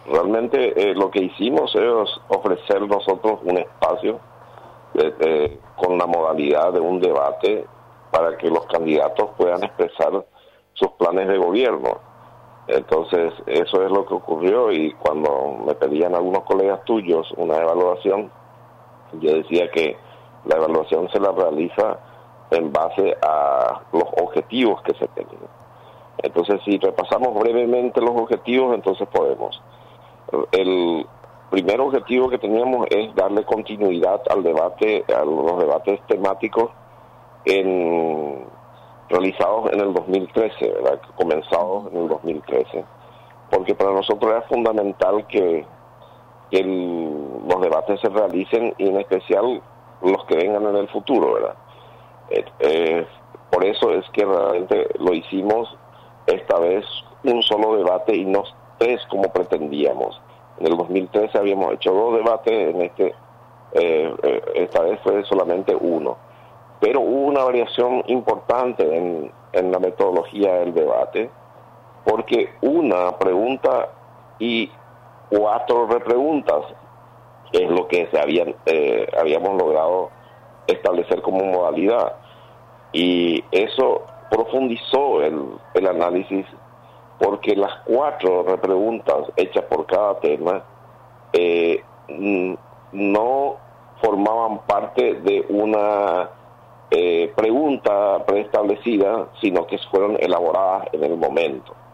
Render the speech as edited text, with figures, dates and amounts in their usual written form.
realmente lo que hicimos es ofrecer nosotros un espacio con la modalidad de un debate para que los candidatos puedan expresar sus planes de gobierno. Entonces, eso es lo que ocurrió, y cuando me pedían algunos colegas tuyos una evaluación, yo decía que la evaluación se la realiza en base a los objetivos que se tienen. Entonces, si repasamos brevemente los objetivos, entonces podemos. El primer objetivo que teníamos es darle continuidad al debate, a los debates temáticos realizados en el 2013, ¿verdad? Comenzados en el 2013, porque para nosotros era fundamental que los debates se realicen, y en especial los que vengan en el futuro, ¿verdad? Por eso es que realmente lo hicimos esta vez un solo debate y no tres como pretendíamos. En el 2013 habíamos hecho 2 debates, esta vez fue solamente uno. Pero hubo una variación importante en la metodología del debate, porque una pregunta y 4 repreguntas es lo que habíamos logrado establecer como modalidad, y eso profundizó el análisis, porque las 4 repreguntas hechas por cada tema no formaban parte de una pregunta preestablecida, sino que fueron elaboradas en el momento.